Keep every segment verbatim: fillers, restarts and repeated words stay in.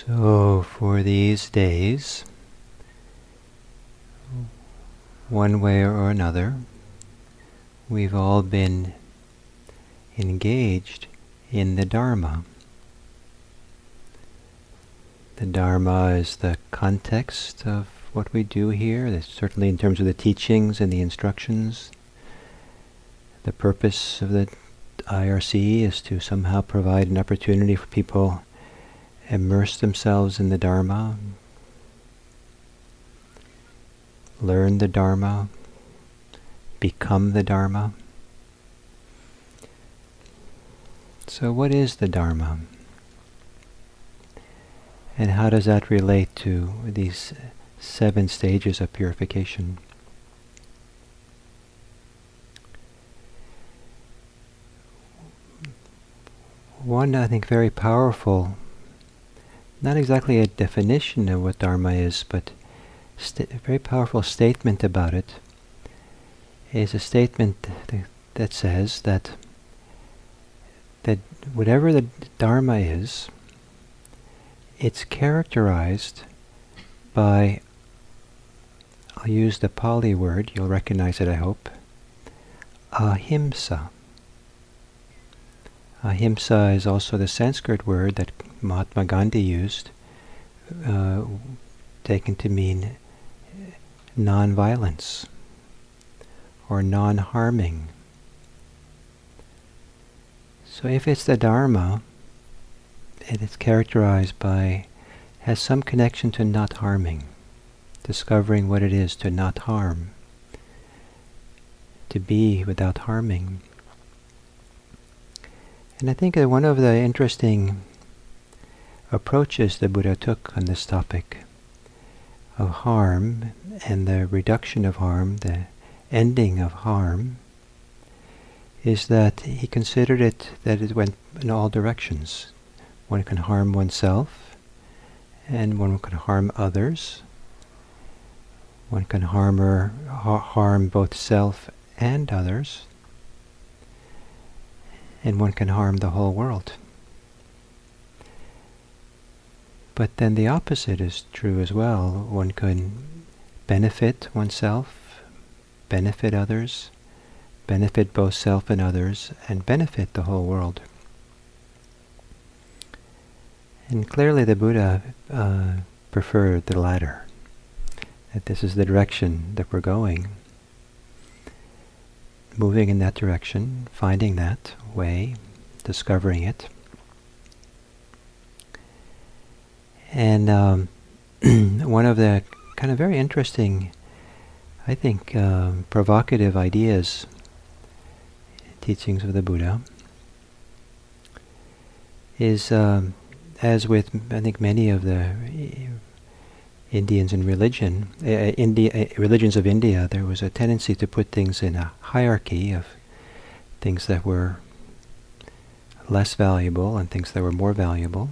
So for these days, one way or another, we've all been engaged in the Dharma. The Dharma is the context of what we do here. That's certainly in terms of the teachings and the instructions. The purpose of the I R C is to somehow provide an opportunity for people immerse themselves in the Dharma, learn the Dharma, become the Dharma. So what is the Dharma? And how does that relate to these seven stages of purification? One, I think, very powerful, not exactly a definition of what Dharma is, but sta- a very powerful statement about it, is a statement th- that says that that whatever the Dharma is, it's characterized by, I'll use the Pali word, you'll recognize it I hope, ahimsa. Ahimsa is also the Sanskrit word that Mahatma Gandhi used, uh, taken to mean non-violence or non-harming. So if it's the Dharma, and it's characterized by, has some connection to not harming, discovering what it is to not harm, to be without harming. And I think that one of the interesting approaches the Buddha took on this topic of harm and the reduction of harm, the ending of harm, is that he considered it that it went in all directions. One can harm oneself, and one can harm others. One can harm or ha- harm both self and others. And one can harm the whole world. But then the opposite is true as well. One can benefit oneself, benefit others, benefit both self and others, and benefit the whole world. And clearly the Buddha uh, preferred the latter, that this is the direction that we're going. Moving in that direction, finding that way, discovering it. And um, one of the kind of very interesting, I think, um, provocative ideas, teachings of the Buddha, is, um, as with, I think, many of the Indians in religion, uh, India, uh, religions of India, there was a tendency to put things in a hierarchy of things that were less valuable and things that were more valuable.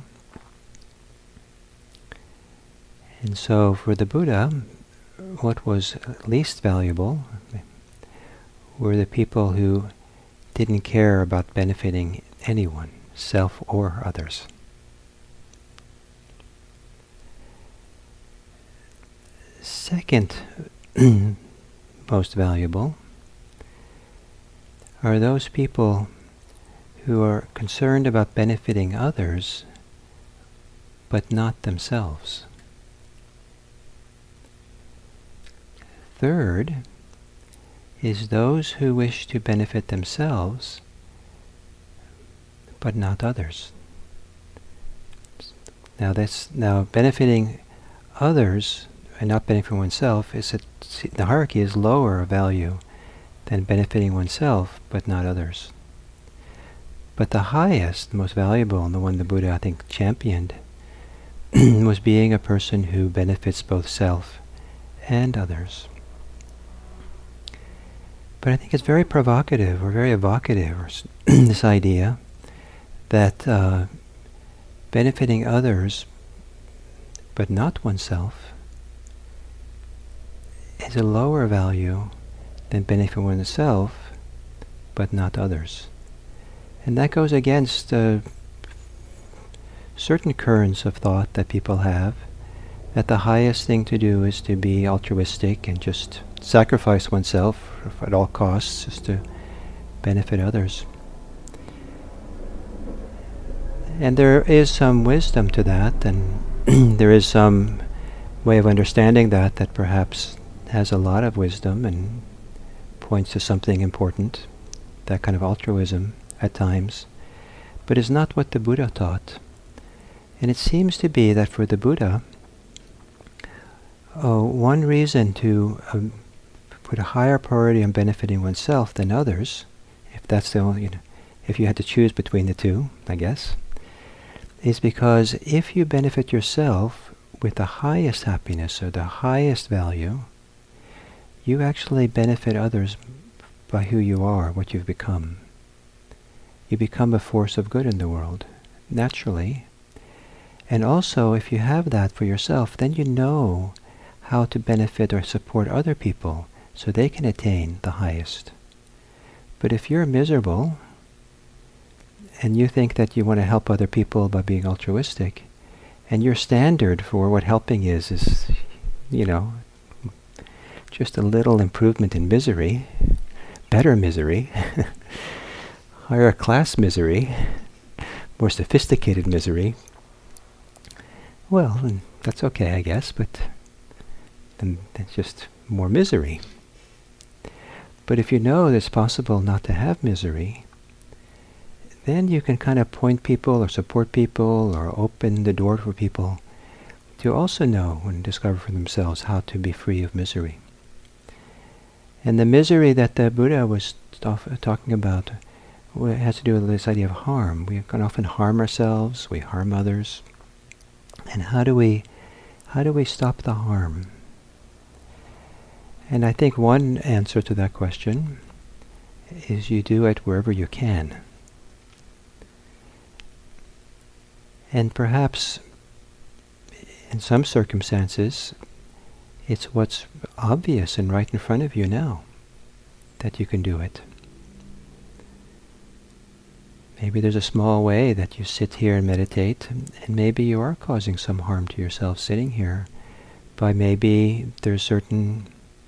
And so for the Buddha, what was least valuable were the people who didn't care about benefiting anyone, self or others. Second most valuable are those people who are concerned about benefiting others, but not themselves. Third is those who wish to benefit themselves, but not others. Now that's now benefiting others and not benefiting oneself is a, the hierarchy is lower value than benefiting oneself, but not others. But the highest, most valuable, and the one the Buddha I think championed, was being a person who benefits both self and others. But I think it's very provocative or very evocative, or this idea that uh, benefiting others but not oneself is a lower value than benefiting oneself but not others. And that goes against uh, certain currents of thought that people have, that the highest thing to do is to be altruistic and just sacrifice oneself at all costs just to benefit others. And there is some wisdom to that, and there is some way of understanding that that perhaps has a lot of wisdom and points to something important, that kind of altruism at times, but is not what the Buddha taught. And it seems to be that for the Buddha, uh, one reason to um, put a higher priority on benefiting oneself than others, if that's the only, you know, if you had to choose between the two, I guess, is because if you benefit yourself with the highest happiness or the highest value, you actually benefit others by who you are, what you've become. You become a force of good in the world, naturally. And also, if you have that for yourself, then you know how to benefit or support other people so they can attain the highest. But if you're miserable, and you think that you want to help other people by being altruistic, and your standard for what helping is, is, you know, just a little improvement in misery, better misery, higher class misery, more sophisticated misery, well, then that's okay, I guess, but then that's just more misery. But if you know it's possible not to have misery, then you can kind of point people or support people or open the door for people to also know and discover for themselves how to be free of misery. And the misery that the Buddha was st- talking about well, has to do with this idea of harm. We can often harm ourselves, we harm others. And how do we, how do we stop the harm? And I think one answer to that question is you do it wherever you can. And perhaps in some circumstances, it's what's obvious and right in front of you now that you can do it. Maybe there's a small way that you sit here and meditate, and maybe you are causing some harm to yourself sitting here by maybe there's certain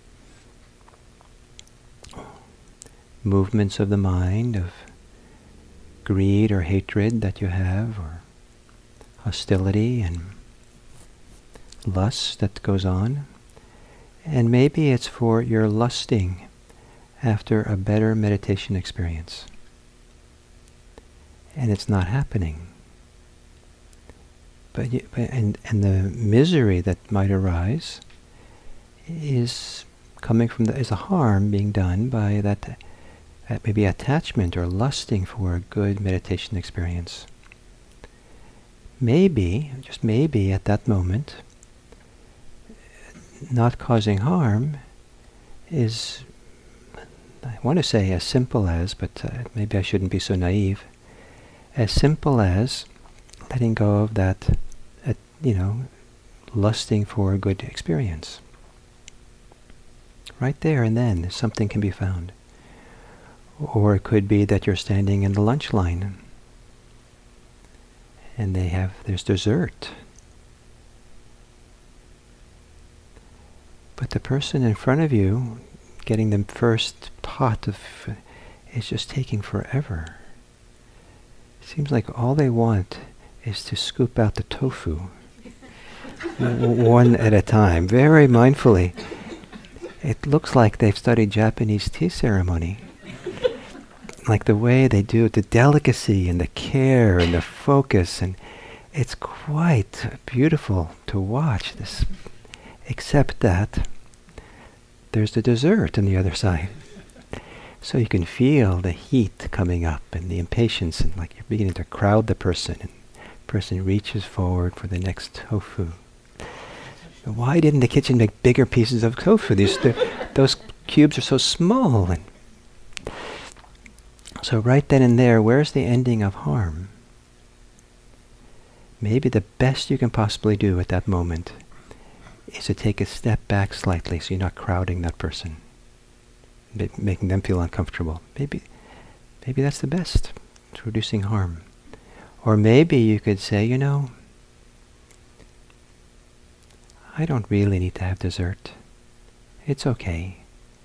movements of the mind of greed or hatred that you have, or hostility and lust that goes on. And maybe it's for your lusting after a better meditation experience. And it's not happening. But, you, but and, and the misery that might arise is coming from the, is a harm being done by that, that maybe attachment or lusting for a good meditation experience. Maybe, just maybe at that moment, not causing harm is, I want to say as simple as, but uh, maybe I shouldn't be so naive, as simple as letting go of that, uh, you know, lusting for a good experience. Right there and then, something can be found. Or it could be that you're standing in the lunch line and they have, there's dessert. But the person in front of you, getting the first pot of, uh, is just taking forever. It seems like all they want is to scoop out the tofu, w- one at a time, very mindfully. It looks like they've studied Japanese tea ceremony. Like the way they do it, the delicacy and the care and the focus, and it's quite beautiful to watch this, except that there's the dessert on the other side. So you can feel the heat coming up and the impatience, and like you're beginning to crowd the person, and the person reaches forward for the next tofu. Why didn't the kitchen make bigger pieces of tofu? These, those cubes are so small. And so right then and there, where's the ending of harm? Maybe the best you can possibly do at that moment is to take a step back slightly so you're not crowding that person, ma- making them feel uncomfortable. Maybe maybe that's the best, to reducing harm. Or maybe you could say, you know, I don't really need to have dessert. It's okay.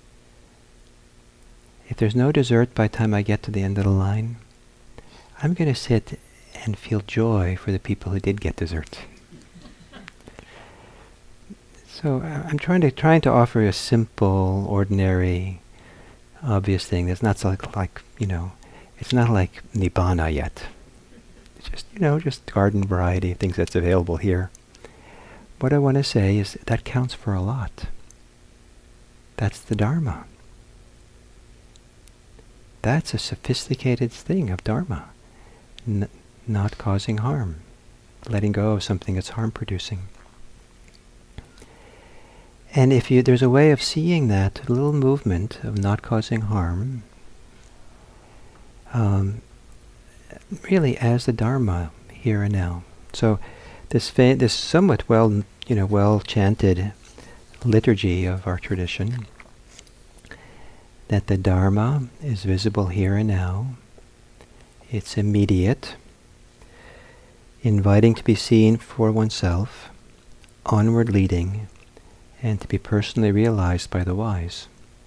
If there's no dessert by the time I get to the end of the line, I'm going to sit and feel joy for the people who did get dessert. So uh, I'm trying to trying to offer a simple, ordinary, obvious thing that's not so like, like you know, it's not like Nibbana yet. It's just, you know, just garden variety of things that's available here. What I want to say is that counts for a lot. That's the Dharma. That's a sophisticated thing of Dharma. N- not causing harm. Letting go of something that's harm-producing. And if you, there's a way of seeing that little movement of not causing harm, um, really as the Dharma here and now. So this fa- this somewhat well, you know, well chanted liturgy of our tradition, that the Dharma is visible here and now. It's immediate, inviting to be seen for oneself, onward leading, and to be personally realized by the wise.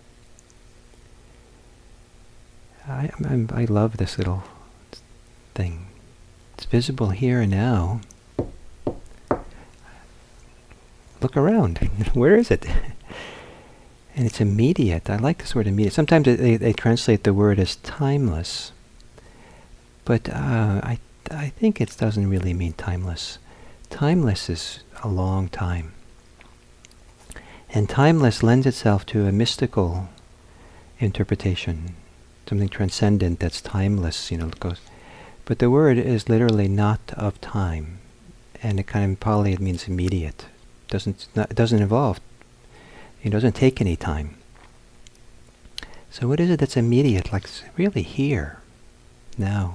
I, I'm, I love this little thing. It's visible here and now. Look around. Where is it? And it's immediate. I like this word immediate. Sometimes it, they, they translate the word as timeless. But uh, I, I think it doesn't really mean timeless. Timeless is a long time. And timeless lends itself to a mystical interpretation, something transcendent that's timeless, you know. Goes. But the word is literally not of time, and it kind of in Pali it means immediate. Doesn't not, it doesn't involve. It doesn't take any time. So what is it that's immediate? Like really here, now.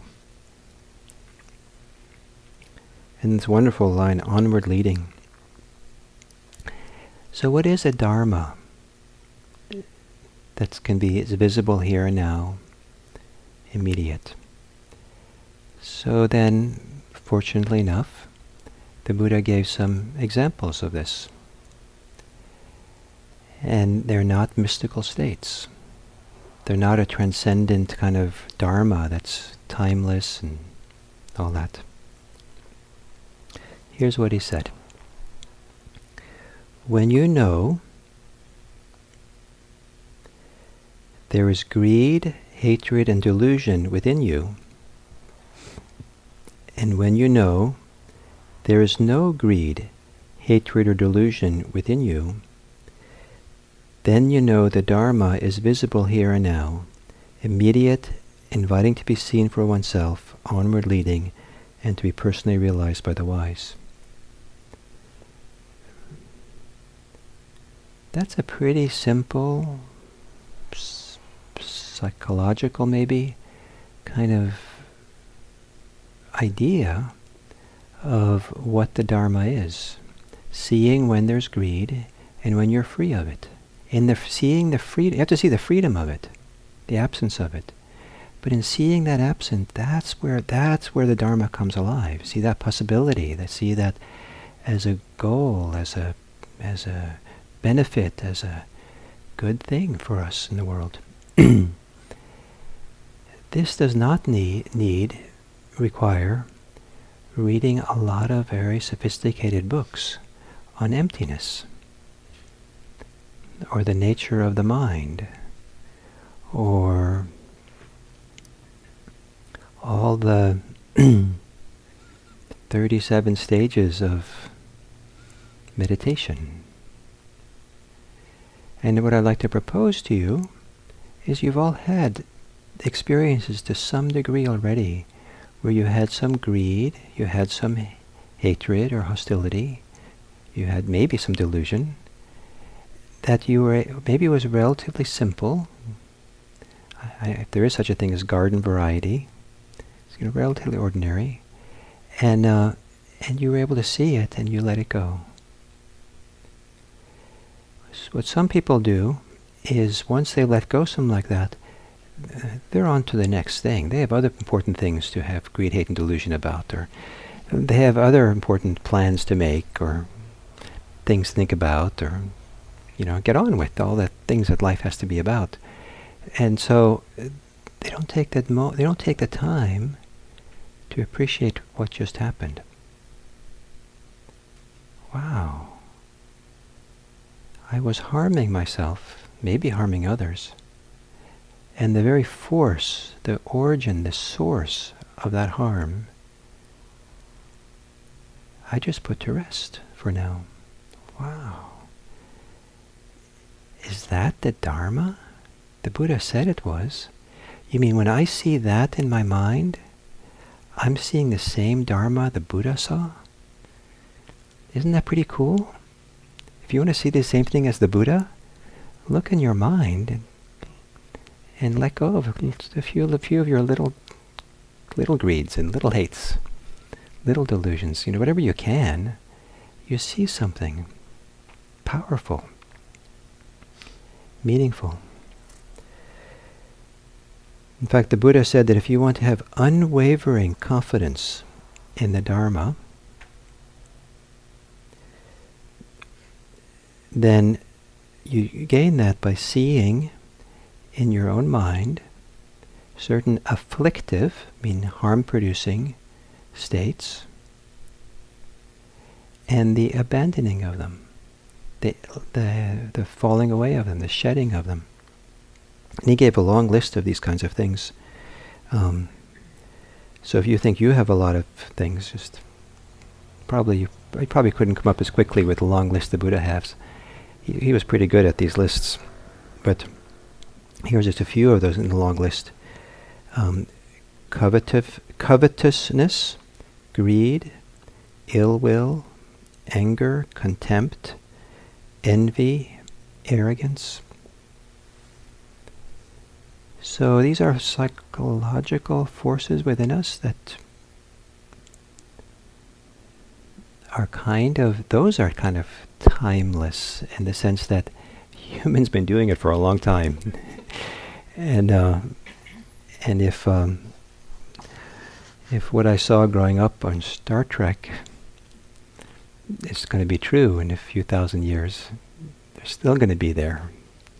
And this wonderful line, onward leading. So what is a Dharma that can be is visible here and now, immediate? So then, fortunately enough, the Buddha gave some examples of this. And they're not mystical states. They're not a transcendent kind of Dharma that's timeless and all that. Here's what he said. When you know there is greed, hatred, and delusion within you, and when you know there is no greed, hatred, or delusion within you, then you know the Dharma is visible here and now, immediate, inviting to be seen for oneself, onward leading, and to be personally realized by the wise. That's a pretty simple, s- psychological maybe, kind of idea of what the Dharma is. Seeing when there's greed and when you're free of it. In the f- seeing the freedom, you have to see the freedom of it, the absence of it. But in seeing that absence, that's where that's where the Dharma comes alive. See that possibility, that see that as a goal, as a as a benefit, as a good thing for us in the world. This does not need, need, require reading a lot of very sophisticated books on emptiness, or the nature of the mind, or all the thirty-seven stages of meditation. And what I'd like to propose to you is you've all had experiences to some degree already where you had some greed, you had some h- hatred or hostility, you had maybe some delusion, that you were, maybe it was relatively simple. I, I, if there is such a thing as garden variety, it's, you know, relatively ordinary, and uh, and you were able to see it and you let it go. What some people do is once they let go something like that, uh, they're on to the next thing. They have other important things to have greed, hate, and delusion about, or they have other important plans to make, or things to think about, or, you know, get on with all the things that life has to be about. And so uh, they don't take that mo- they don't take the time to appreciate what just happened. Wow. I was harming myself, maybe harming others. And the very force, the origin, the source of that harm, I just put to rest for now. Wow. Is that the Dharma? The Buddha said it was. You mean when I see that in my mind, I'm seeing the same Dharma the Buddha saw? Isn't that pretty cool? If you want to see the same thing as the Buddha, look in your mind and, and let go of a few, a few of your little, little greeds and little hates, little delusions. You know, whatever you can, you see something powerful, meaningful. In fact, the Buddha said that if you want to have unwavering confidence in the Dharma, then you gain that by seeing in your own mind certain afflictive, meaning harm-producing states, and the abandoning of them, the, the, the falling away of them, the shedding of them. And he gave a long list of these kinds of things. Um, so if you think you have a lot of things, just probably you I probably couldn't come up as quickly with the long list the Buddha has. He, he was pretty good at these lists, but here's just a few of those in the long list. Um, covetive, covetousness, greed, ill will, anger, contempt, envy, arrogance. So these are psychological forces within us that are kind of, those are kind of timeless in the sense that humans been doing it for a long time. and uh, and if um, if what I saw growing up on Star Trek is going to be true in a few thousand years, they're still going to be there.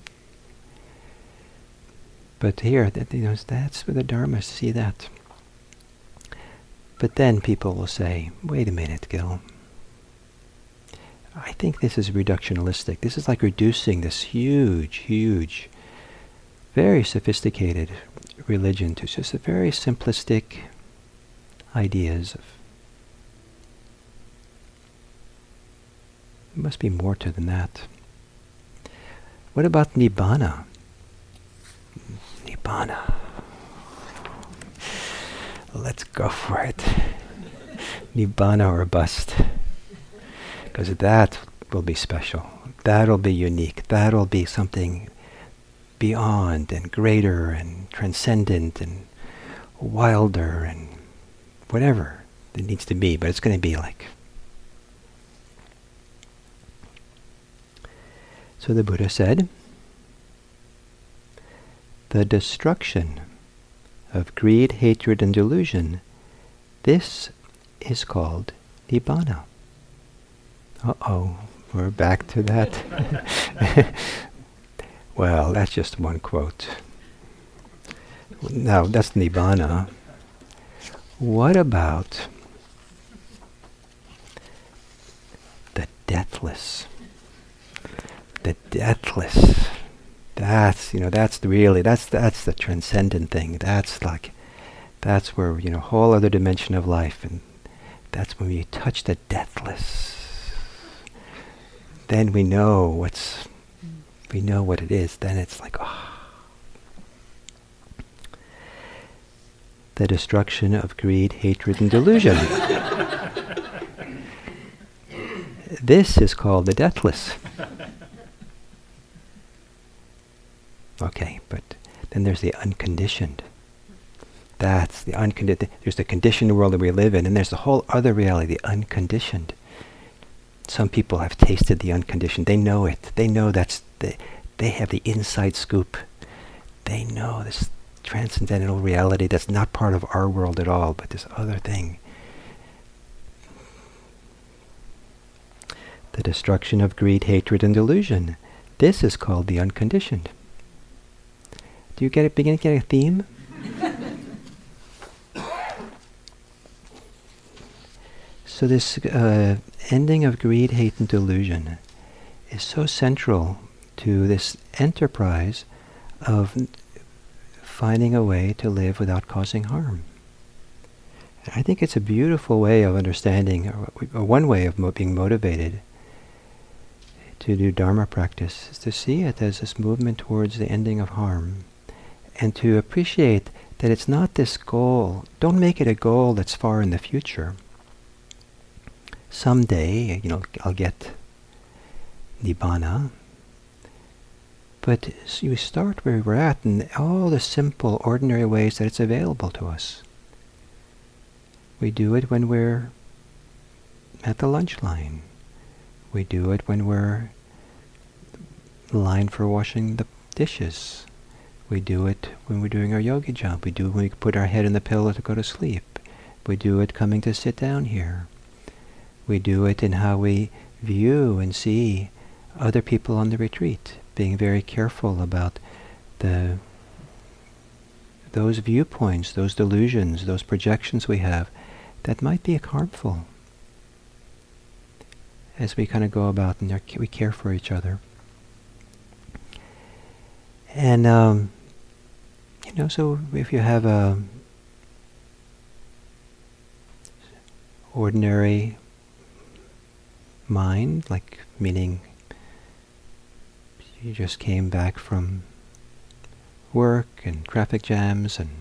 But here, that, you know, that's where the Dharma, see that. But then people will say, wait a minute, Gil. I think this is reductionistic. This is like reducing this huge, huge, very sophisticated religion to just a very simplistic ideas of. There must be more to than that. What about Nibbana? Nibbana. Let's go for it. Nibbana or bust. Because that will be special. That'll be unique. That'll be something beyond and greater and transcendent and wilder and whatever it needs to be. But it's going to be like. So the Buddha said, the destruction of greed, hatred, and delusion, this is called Nibbana. Uh-oh, we're back to that. Well, that's just one quote. Now, that's Nibbana. What about the deathless? The deathless. That's, you know, that's the really, that's that's the transcendent thing. That's like, that's where, you know, whole other dimension of life, and that's when we touch the deathless. Then we know what's, we know what it is. Then it's like, oh. The destruction of greed, hatred, and delusion. This is called the deathless. Okay, but then there's the unconditioned. That's the unconditioned. There's the conditioned world that we live in, and there's the whole other reality, the unconditioned. Some people have tasted the unconditioned. They know it. They know that's the, they have the inside scoop. They know this. transcendental reality that's not part of our world at all, but this other thing. The destruction of greed, hatred, and delusion. This is called the unconditioned. Do you get it? Begin to get a theme? So this uh, ending of greed, hate, and delusion is so central to this enterprise of finding a way to live without causing harm. And I think it's a beautiful way of understanding, or, or one way of mo- being motivated to do Dharma practice, is to see it as this movement towards the ending of harm, and to appreciate that it's not this goal. Don't make it a goal that's far in the future. Someday, you know, I'll get Nibbana. But you start where we're at in all the simple, ordinary ways that it's available to us. We do it when we're at the lunch line. We do it when we're in line for washing the dishes. We do it when we're doing our yogi job. We do it when we put our head in the pillow to go to sleep. We do it coming to sit down here. We do it in how we view and see other people on the retreat, being very careful about the those viewpoints, those delusions, those projections we have that might be harmful as we kind of go about and we care for each other. And, um, you know, so if you have a ordinary mind, like meaning you just came back from work and traffic jams and,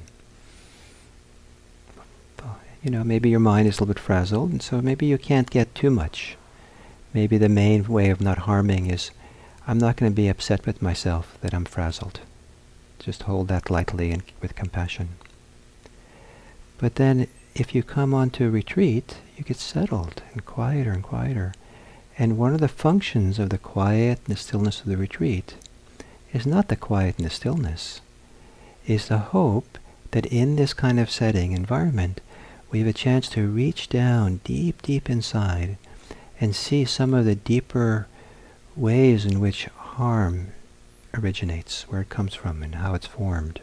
you know, maybe your mind is a little bit frazzled, and so maybe you can't get too much. Maybe the main way of not harming is, I'm not going to be upset with myself that I'm frazzled. Just hold that lightly and with compassion. But then if you come onto retreat, you get settled and quieter and quieter. And one of the functions of the quiet and the stillness of the retreat is not the quiet and the stillness, is the hope that in this kind of setting, environment, we have a chance to reach down deep, deep inside and see some of the deeper ways in which harm originates, where it comes from and how it's formed.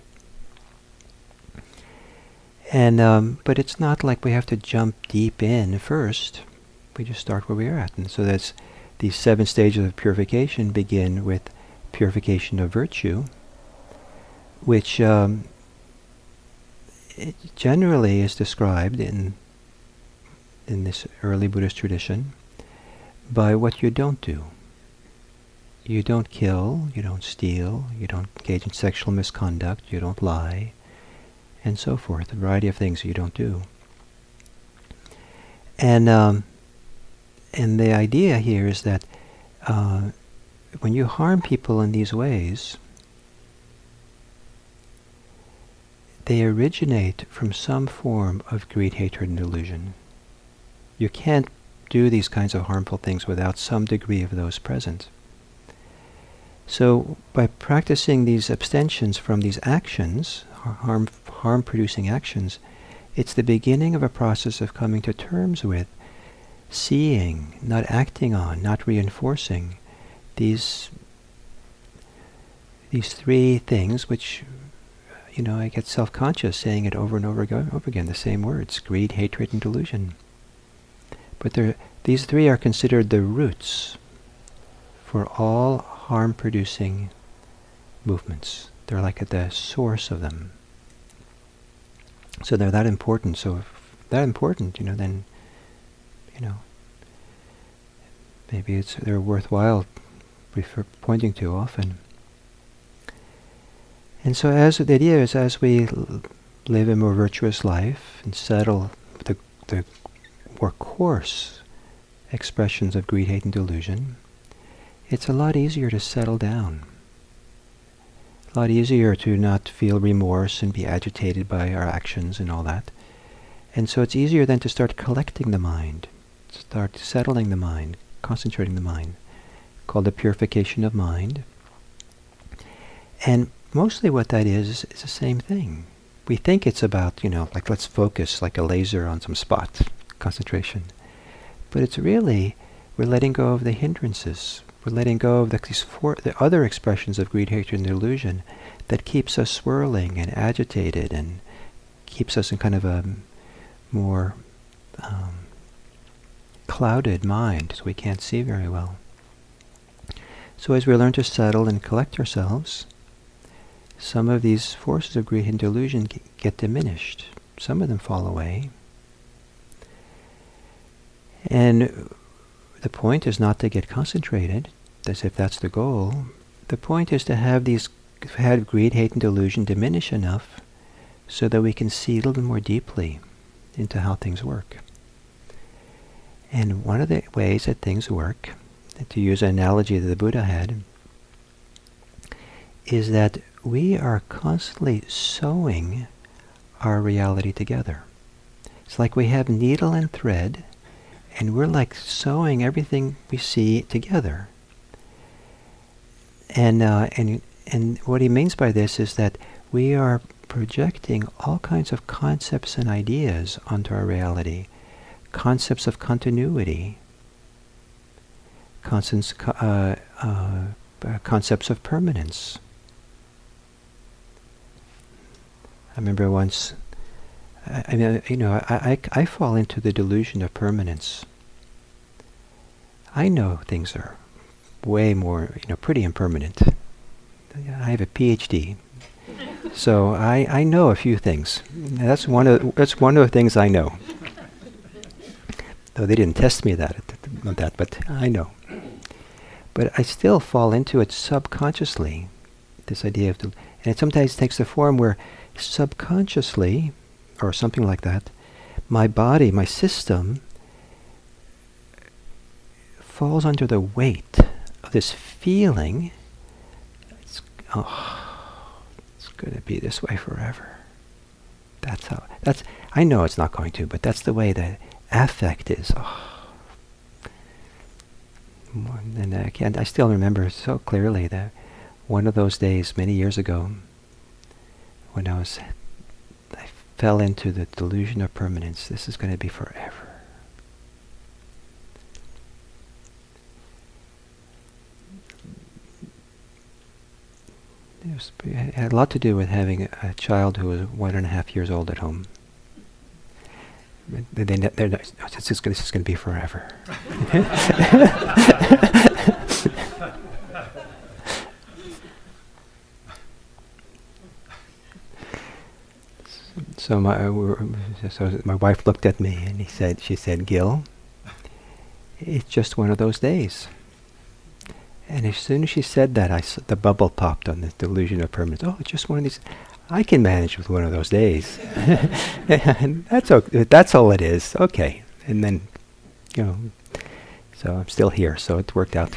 And um, but it's not like we have to jump deep in first. We just start where we are at. And so that's these seven stages of purification begin with purification of virtue, which um, it generally is described in in this early Buddhist tradition by what you don't do. You don't kill, you don't steal, you don't engage in sexual misconduct, you don't lie, and so forth. A variety of things you don't do. And um, and the idea here is that uh, when you harm people in these ways, they originate from some form of greed, hatred, and delusion. You can't do these kinds of harmful things without some degree of those present. So by practicing these abstentions from these actions, harm, harm-producing actions, it's the beginning of a process of coming to terms with seeing, not acting on, not reinforcing these these three things which, you know, I get self-conscious saying it over and over, go, over again, the same words, greed, hatred, and delusion. But these three are considered the roots for all harm-producing movements. They're like at the source of them. So they're that important. So if that important, you know, then, you know, maybe it's they're worthwhile refer, pointing to often. And so as the idea is, as we l- live a more virtuous life and settle the the more coarse expressions of greed, hate, and delusion, it's a lot easier to settle down. A lot easier to not feel remorse and be agitated by our actions and all that. And so it's easier then to start collecting the mind, start settling the mind, concentrating the mind, called the purification of mind. And mostly what that is, is is the same thing. We think it's about, you know, like let's focus like a laser on some spot, concentration. But it's really, we're letting go of the hindrances. We're letting go of the, these four, the other expressions of greed, hatred, and delusion that keeps us swirling and agitated and keeps us in kind of a more um, clouded mind, so we can't see very well. So as we learn to settle and collect ourselves, some of these forces of greed and delusion g- get diminished. Some of them fall away. And the point is not to get concentrated, as if that's the goal. The point is to have these, have greed, hate, and delusion diminish enough so that we can see a little bit more deeply into how things work. And one of the ways that things work, to use an analogy that the Buddha had, is that we are constantly sewing our reality together. It's like we have needle and thread, and we're like sewing everything we see together. And uh, and and what he means by this is that we are projecting all kinds of concepts and ideas onto our reality, concepts of continuity, concepts, uh, uh, uh, concepts of permanence. I remember once, I, I mean, you know, I, I, I fall into the delusion of permanence. I know things are way more, you know, pretty impermanent. I have a P H D, so I, I know a few things. That's one of that's one of the things I know. Though they didn't test me that on that, but I know. But I still fall into it subconsciously. This idea of, del- and it sometimes takes the form where subconsciously, or something like that, my body, my system, falls under the weight of this feeling. It's, oh, it's going to be this way forever. That's how. That's. I know it's not going to, but that's the way the affect is. Oh. And I can't. I still remember so clearly that one of those days many years ago, when I was, I fell into the delusion of permanence. This is going to be forever. It, was, it had a lot to do with having a, a child who was one and a half years old at home. They, they, they're not, oh, this is going to be forever. So my uh, so my wife looked at me and he said, she said, "Gil, it's just one of those days." And as soon as she said that, I s- the bubble popped on the delusion of permanence. Oh, it's just one of these. I can manage with one of those days. And that's okay. That's all it is. Okay. And then, you know, so I'm still here. So it worked out.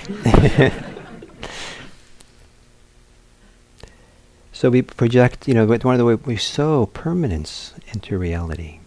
So we project, you know, one of the ways we sow permanence into reality.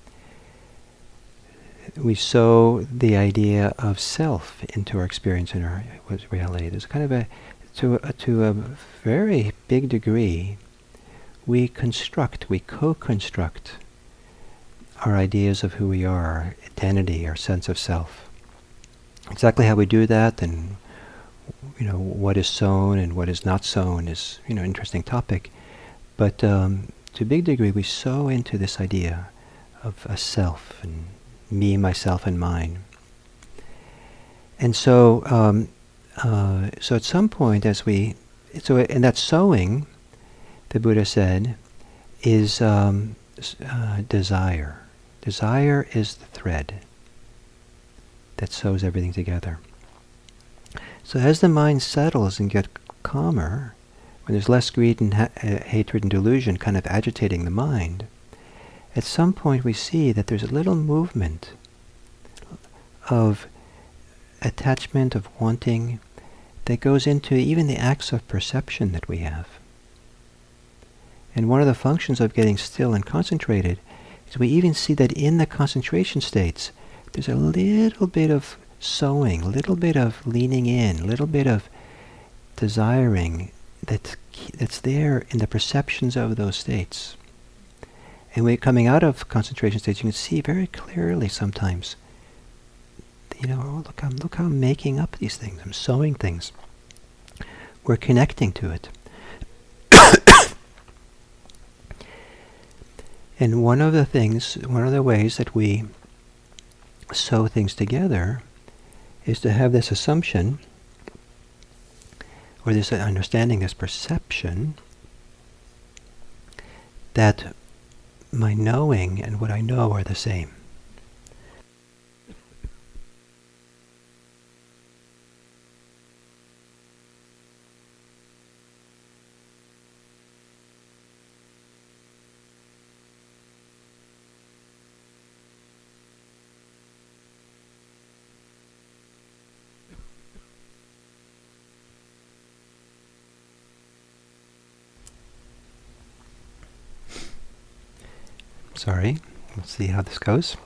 We sow the idea of self into our experience in our reality. There's kind of a, to a, to a very big degree, we construct, we co-construct our ideas of who we are, our identity, our sense of self. Exactly how we do that, and you know what is sown and what is not sown is, you know, an interesting topic. But um, to a big degree, we sow into this idea of a self and me, myself, and mine. And so, um, uh, so at some point, as we, so and that sowing, the Buddha said, is um, uh, desire. Desire is the thread that sews everything together. So as the mind settles and gets calmer, when there's less greed and ha- uh, hatred and delusion kind of agitating the mind, at some point we see that there's a little movement of attachment, of wanting, that goes into even the acts of perception that we have. And one of the functions of getting still and concentrated is we even see that in the concentration states, there's a little bit of sowing, a little bit of leaning in, a little bit of desiring that's, that's there in the perceptions of those states. And when coming out of concentration states, you can see very clearly sometimes, you know, oh, look, I'm, look how I'm making up these things. I'm sewing things. We're connecting to it. And one of the things, one of the ways that we sew things together is to have this assumption, or this understanding, this perception, that my knowing and what I know are the same. Sorry, let's see how this goes.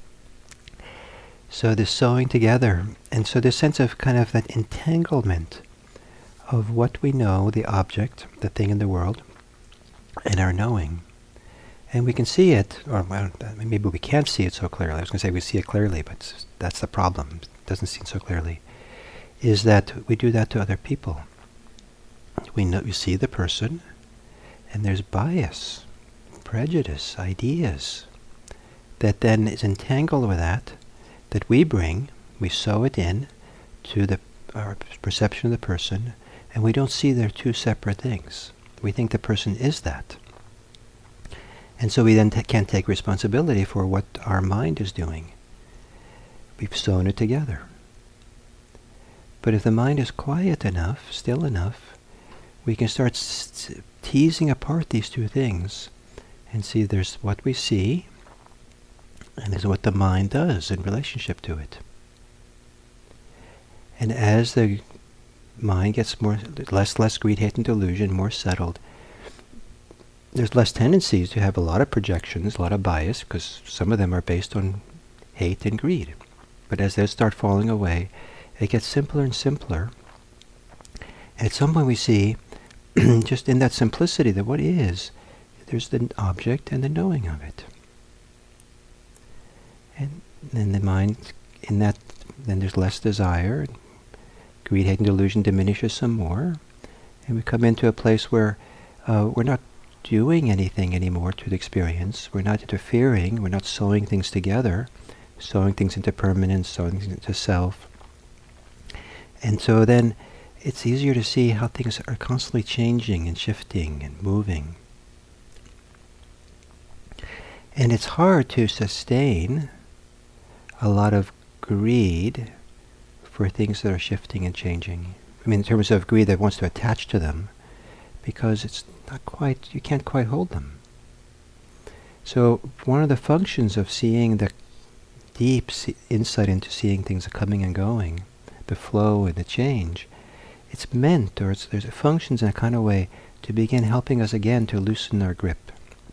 So this sewing together, and so this sense of kind of that entanglement of what we know, the object, the thing in the world, and our knowing. And we can see it, or well, maybe we can't see it so clearly. I was going to say we see it clearly, but that's the problem. It doesn't see it so clearly. Is that we do that to other people. We know, you see the person, and there's bias, prejudice, ideas that then is entangled with that, that we bring, we sew it in to the our perception of the person, and we don't see they're two separate things. We think the person is that. And so we then t- can't take responsibility for what our mind is doing. We've sewn it together. But if the mind is quiet enough, still enough, we can start s- teasing apart these two things and see there's what we see and there's what the mind does in relationship to it. And as the mind gets more, less, less greed, hate, and delusion, more settled, there's less tendencies to have a lot of projections, a lot of bias, because some of them are based on hate and greed. But as they start falling away, it gets simpler and simpler. And at some point we see, just in that simplicity, that what is, there's the object and the knowing of it. And then the mind, in that, then there's less desire. Greed, hate, and delusion diminishes some more. And we come into a place where uh, we're not doing anything anymore to the experience. We're not interfering. We're not sewing things together, sewing things into permanence, sewing things into self. And so then it's easier to see how things are constantly changing and shifting and moving. And it's hard to sustain a lot of greed for things that are shifting and changing. I mean, in terms of greed that wants to attach to them, because it's not quite, you can't quite hold them. So one of the functions of seeing the deep see- insight into seeing things coming and going, the flow and the change, it's meant, or it's, there's, it functions in a kind of way to begin helping us again to loosen our grip,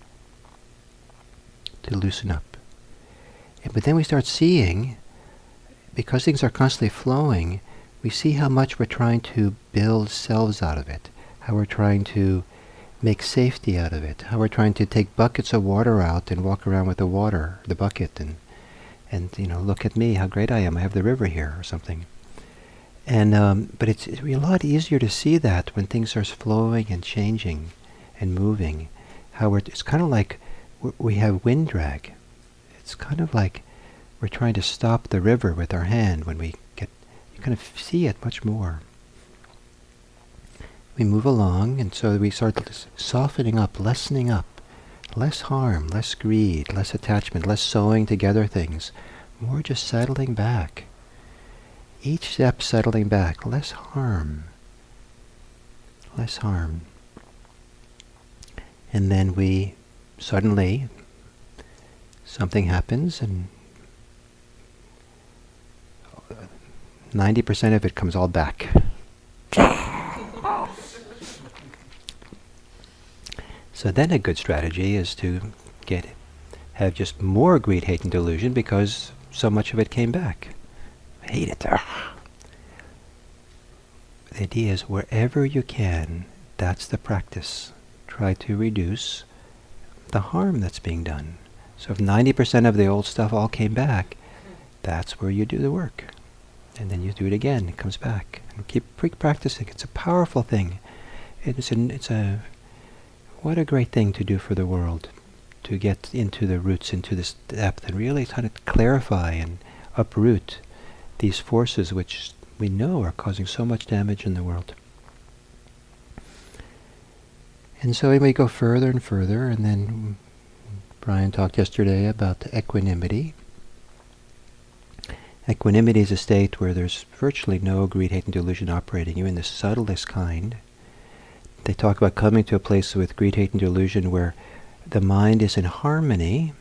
to loosen up. And, but then we start seeing, because things are constantly flowing, we see how much we're trying to build selves out of it, how we're trying to make safety out of it, how we're trying to take buckets of water out and walk around with the water, the bucket, and, and you know, look at me, how great I am, I have the river here, or something. And um, but it's, it's a lot easier to see that when things are flowing and changing and moving. How we're, it's kind of like w- we have wind drag. It's kind of like we're trying to stop the river with our hand when we get, you kind of see it much more. We move along, and so we start softening up, lessening up. Less harm, less greed, less attachment, less sewing together things. More just settling back. Each step settling back, less harm, less harm. And then we, suddenly, something happens and ninety percent of it comes all back. So then a good strategy is to get, have just more greed, hate, and delusion because so much of it came back. I hate it. The idea is wherever you can, that's the practice. Try to reduce the harm that's being done. So if ninety percent of the old stuff all came back, that's where you do the work. And then you do it again, it comes back. And keep pre- practicing. It's a powerful thing. It's a, it's a, what a great thing to do for the world, to get into the roots, into this depth, and really try to clarify and uproot these forces which we know are causing so much damage in the world. And so we go further and further, and then Brian talked yesterday about equanimity. Equanimity is a state where there's virtually no greed, hate, and delusion operating, even the subtlest kind. They talk about coming to a place with greed, hate, and delusion where the mind is in harmony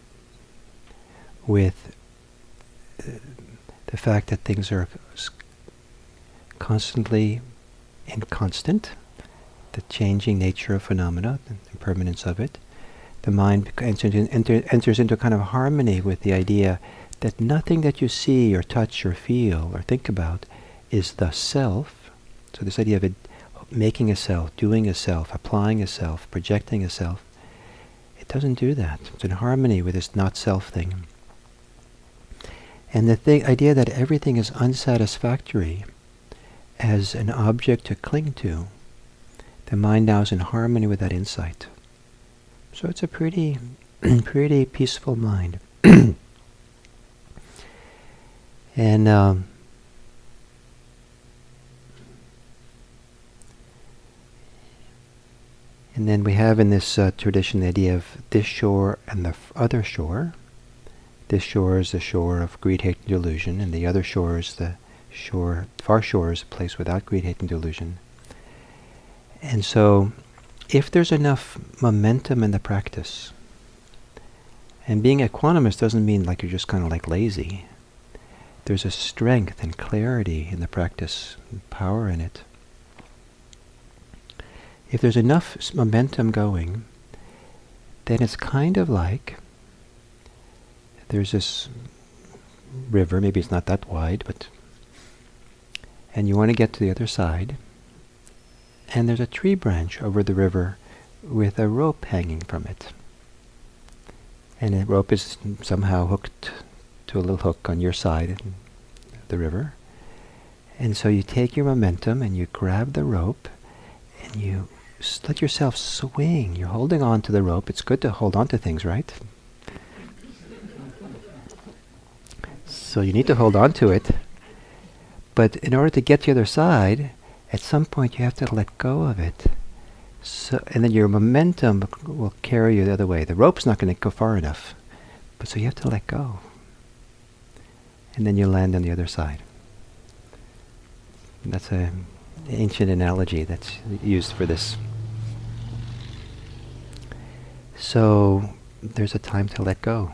with uh, the fact that things are constantly inconstant, the changing nature of phenomena, the impermanence of it. The mind enters, in, enter, enters into a kind of harmony with the idea that nothing that you see or touch or feel or think about is the self. So this idea of it making a self, doing a self, applying a self, projecting a self, it doesn't do that. It's in harmony with this not-self thing. And the thing, idea that everything is unsatisfactory as an object to cling to, the mind now is in harmony with that insight. So it's a pretty, pretty peaceful mind. And um, and then we have in this uh, tradition the idea of this shore and the f- other shore. This shore is the shore of greed, hate, and delusion, and the other shore is the shore, far shore is a place without greed, hate, and delusion. And so, if there's enough momentum in the practice, and being equanimous doesn't mean like you're just kind of like lazy. There's a strength and clarity in the practice, and power in it. If there's enough s- momentum going, then it's kind of like there's this river, maybe it's not that wide, but and you want to get to the other side, and there's a tree branch over the river with a rope hanging from it. And the rope is somehow hooked to a little hook on your side of the river. And so you take your momentum and you grab the rope and you s- let yourself swing. You're holding on to the rope. It's good to hold on to things, right? So you need to hold on to it. But in order to get to the other side, at some point you have to let go of it. So, and then your momentum will carry you the other way. The rope's not going to go far enough. But so you have to let go. And then you land on the other side. That's an ancient analogy that's used for this. So there's a time to let go.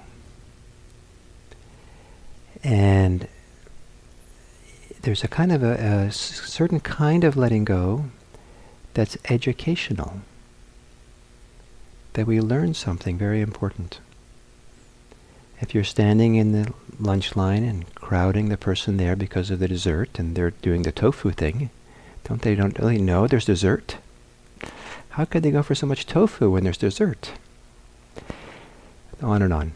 And there's a kind of a, a s- certain kind of letting go that's educational, that we learn something very important. If you're standing in the lunch line and crowding the person there because of the dessert, and they're doing the tofu thing, don't they don't really know there's dessert? How could they go for so much tofu when there's dessert? On and on.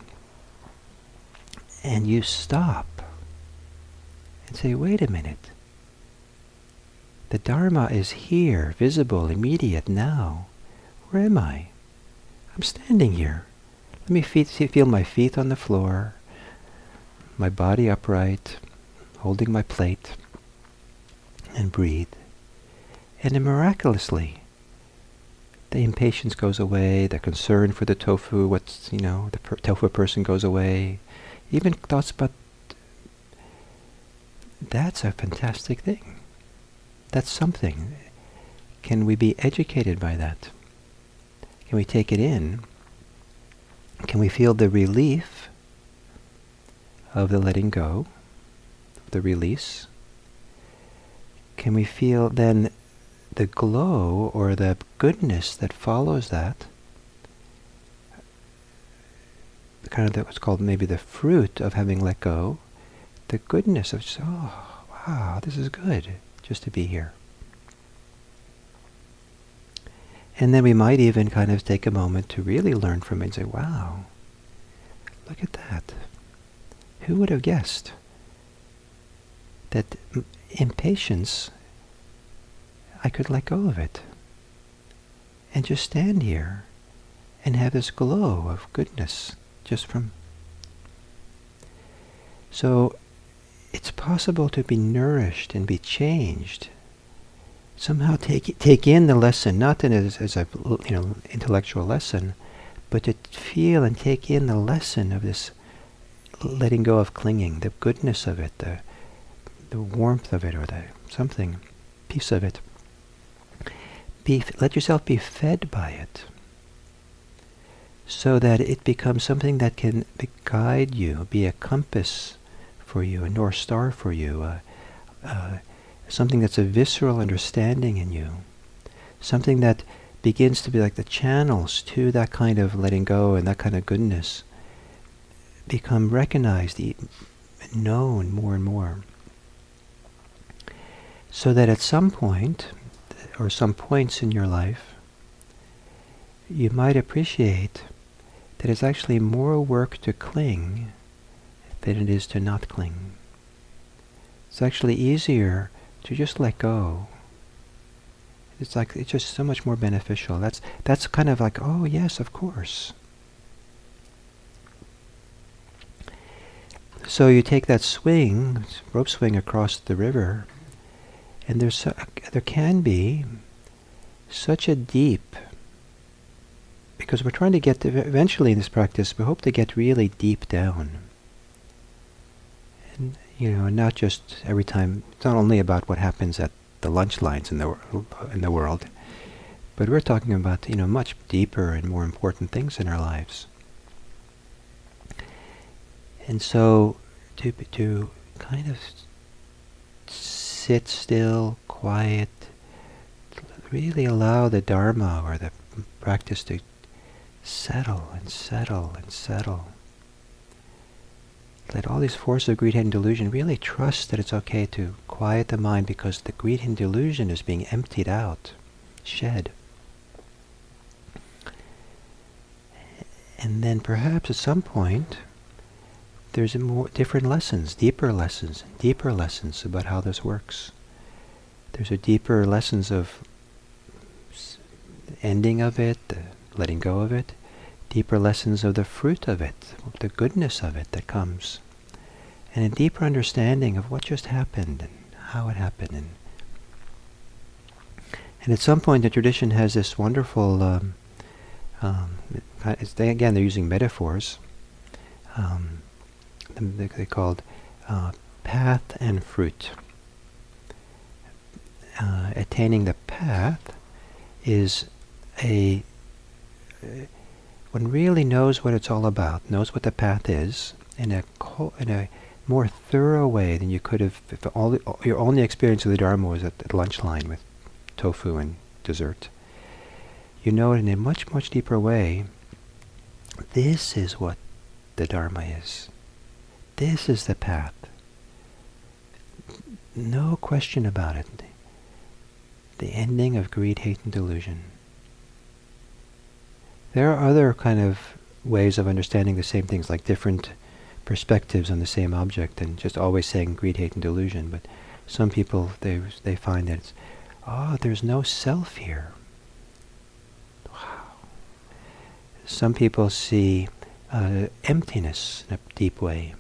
And you stop and say, wait a minute. The Dharma is here, visible, immediate, now. Where am I? I'm standing here. Let me fe- feel my feet on the floor, my body upright, holding my plate, and breathe. And then miraculously, the impatience goes away, the concern for the tofu, what's, you know, the per- tofu person goes away. Even thoughts about, that's a fantastic thing. That's something. Can we be educated by that? Can we take it in? Can we feel the relief of the letting go, the release? Can we feel then the glow or the goodness that follows that? The kind of the, what's called maybe the fruit of having let go. The goodness of just, oh, wow, this is good just to be here. And then we might even kind of take a moment to really learn from it and say, wow, look at that. Who would have guessed that m- impatience, I could let go of it and just stand here and have this glow of goodness just from... So it's possible to be nourished and be changed. Somehow take take in the lesson, not in as, as a you know intellectual lesson, but to feel and take in the lesson of this letting go of clinging, the goodness of it, the the warmth of it, or the something, piece of it. Be, let yourself be fed by it, so that it becomes something that can be, guide you, be a compass for you, a North Star for you, uh, uh, something that's a visceral understanding in you, something that begins to be like the channels to that kind of letting go and that kind of goodness become recognized, known more and more. So that at some point, or some points in your life, you might appreciate that it's actually more work to cling than it is to not cling. It's actually easier to just let go. It's like it's just so much more beneficial. That's that's kind of like, oh yes, of course. So you take that swing, rope swing across the river, and there's so, there can be such a deep, because we're trying to get to, eventually in this practice, we hope to get really deep down. And, you know, not just every time, it's not only about what happens at the lunch lines in the, wor- in the world, but we're talking about, you know, much deeper and more important things in our lives. And so to to kind of sit still, quiet, really allow the Dharma or the practice to settle and settle and settle. Let all these forces of greed, hate, and delusion really trust that it's okay to quiet the mind, because the greed and delusion is being emptied out, shed. And then perhaps at some point there's a more different lessons, deeper lessons, deeper lessons about how this works. There's a deeper lessons of the ending of it, the letting go of it, deeper lessons of the fruit of it, the goodness of it that comes, and a deeper understanding of what just happened and how it happened. And, and at some point the tradition has this wonderful, um, um, it's, they, again they're using metaphors, um, they, they called uh, path and fruit. Uh, attaining the path is a uh, one really knows what it's all about, knows what the path is in a co- in a more thorough way than you could have if all the, your only experience of the Dharma was at the lunch line with tofu and dessert. You know it in a much, much deeper way. This is what the Dharma is. This is the path. No question about it. The ending of greed, hate, and delusion. There are other kind of ways of understanding the same things, like different perspectives on the same object, and just always saying greed, hate, and delusion. But some people, they they find that it's, oh, there's no self here. Wow. Some people see uh, emptiness in a deep way.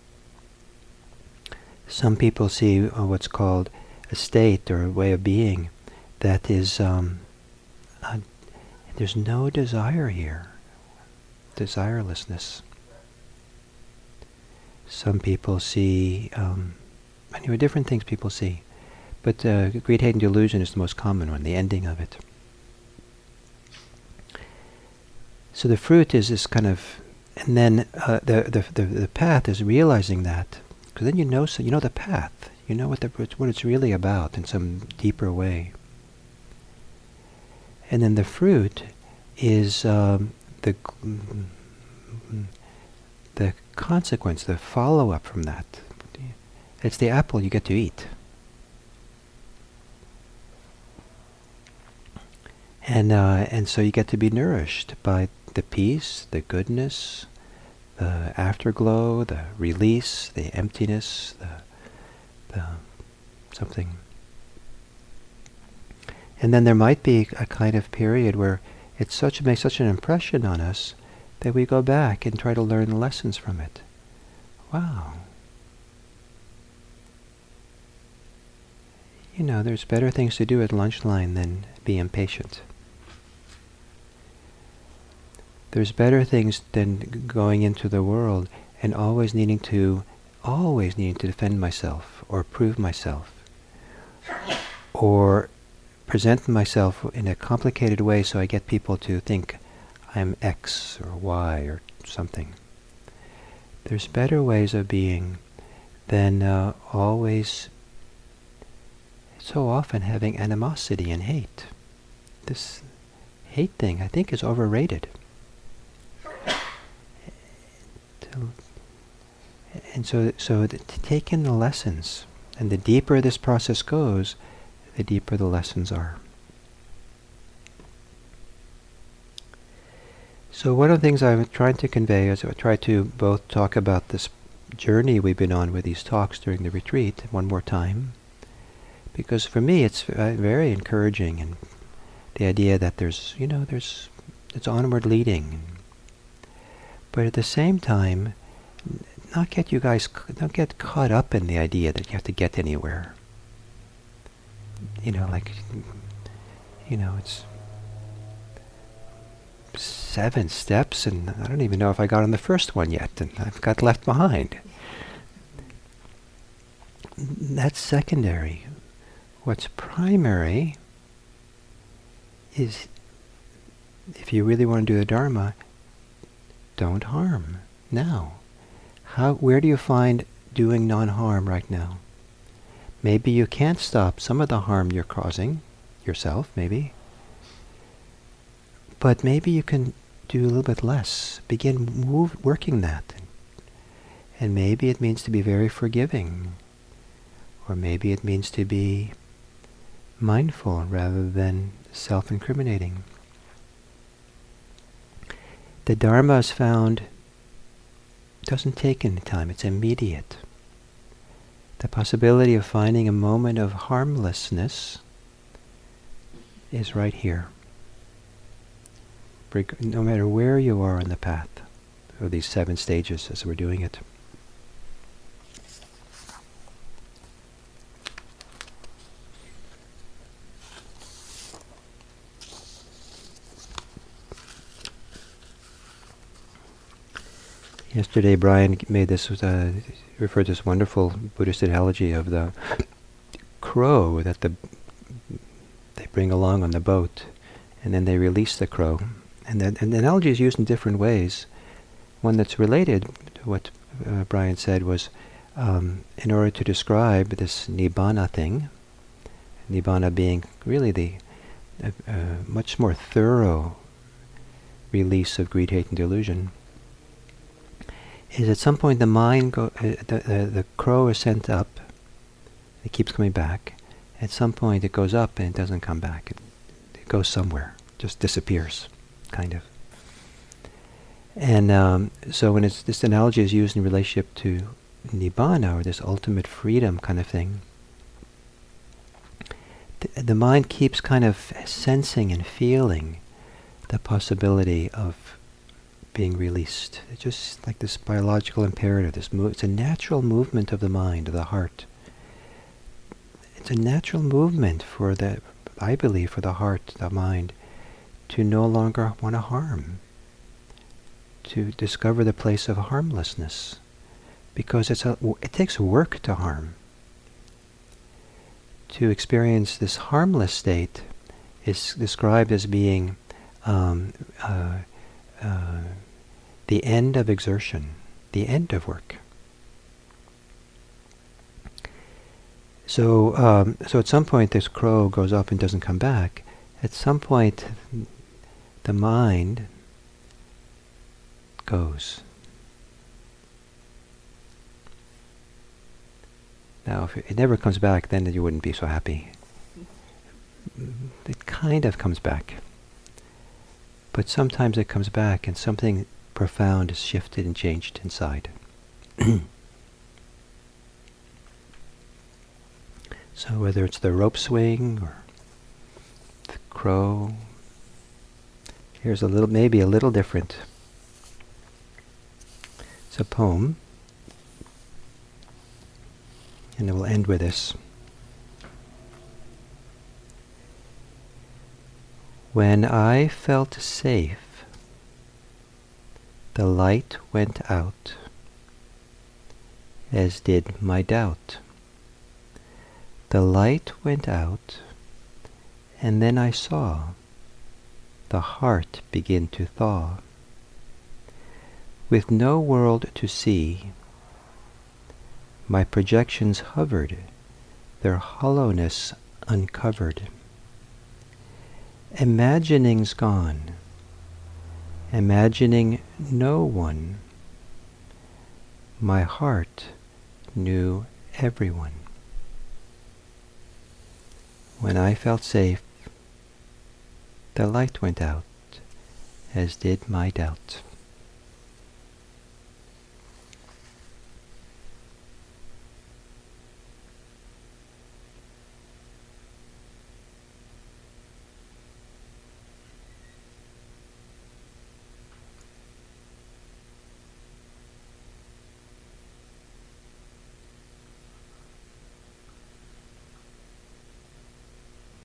Some people see uh, what's called a state or a way of being that is, um, uh, there's no desire here, desirelessness. Some people see, um, anyway, different things people see. But uh, greed, hate, and delusion is the most common one, the ending of it. So the fruit is this kind of, and then uh, the, the the the path is realizing that, because then you know, so you know the path, you know what the what it's really about in some deeper way. And then the fruit is um, the the consequence, the follow-up from that. It's the apple you get to eat. And uh, and so you get to be nourished by the peace, the goodness, the afterglow, the release, the emptiness, the the something. And then there might be a kind of period where it such makes such an impression on us that we go back and try to learn the lessons from it. Wow. You know, there's better things to do at lunchline than be impatient. There's better things than going into the world and always needing to, always needing to defend myself or prove myself or present myself in a complicated way so I get people to think I'm X or Y or something. There's better ways of being than uh, always, so often having animosity and hate. This hate thing, I think, is overrated. And so, so to take in the lessons, and the deeper this process goes, the deeper the lessons are. So one of the things I'm trying to convey is I try to both talk about this journey we've been on with these talks during the retreat one more time, because for me it's uh, very encouraging, and the idea that there's, you know, there's, it's onward leading. But at the same time, not get you guys, don't get caught up in the idea that you have to get anywhere. You know, like, you know, it's seven steps, and I don't even know if I got on the first one yet, and I've got left behind. That's secondary. What's primary is, if you really want to do the Dharma, don't harm now. How? Where do you find doing non-harm right now? Maybe you can't stop some of the harm you're causing yourself, maybe. But maybe you can do a little bit less. Begin move, working that. And maybe it means to be very forgiving. Or maybe it means to be mindful rather than self-incriminating. The Dharma is found, doesn't take any time, it's immediate. The possibility of finding a moment of harmlessness is right here. No matter where you are on the path of these seven stages as we're doing it. Yesterday, Brian made this, uh, referred to this wonderful Buddhist analogy of the crow that the they bring along on the boat, and then they release the crow. And the, and the analogy is used in different ways. One that's related to what uh, Brian said was, um, in order to describe this nibbana thing, nibbana being really the uh, uh, much more thorough release of greed, hate, and delusion, is at some point the mind, go, uh, the, the, the crow is sent up, it keeps coming back. At some point it goes up and it doesn't come back. It, it goes somewhere, just disappears, kind of. And um, so when it's, this analogy is used in relationship to nibbana, or this ultimate freedom kind of thing, th- the mind keeps kind of sensing and feeling the possibility of being released. It's just like this biological imperative. This mo- it's a natural movement of the mind, of the heart. It's a natural movement for the, I believe, for the heart, the mind, to no longer want to harm, to discover the place of harmlessness, because it's a, it takes work to harm. To experience this harmless state is described as being um, uh, uh, the end of exertion, the end of work. So, um, so at some point this crow goes up and doesn't come back. At some point, the mind goes. Now, if it never comes back, then you wouldn't be so happy. It kind of comes back. but sometimes it comes back and something profound is shifted and changed inside. So whether it's the rope swing or the crow, here's a little, maybe a little different. It's a poem, and it will end with this. When I felt safe, the light went out, as did my doubt. The light went out, and then I saw the heart begin to thaw. With no world to see, my projections hovered, their hollowness uncovered. Imagining's gone, imagining no one. My heart knew everyone. When I felt safe, the light went out, as did my doubt.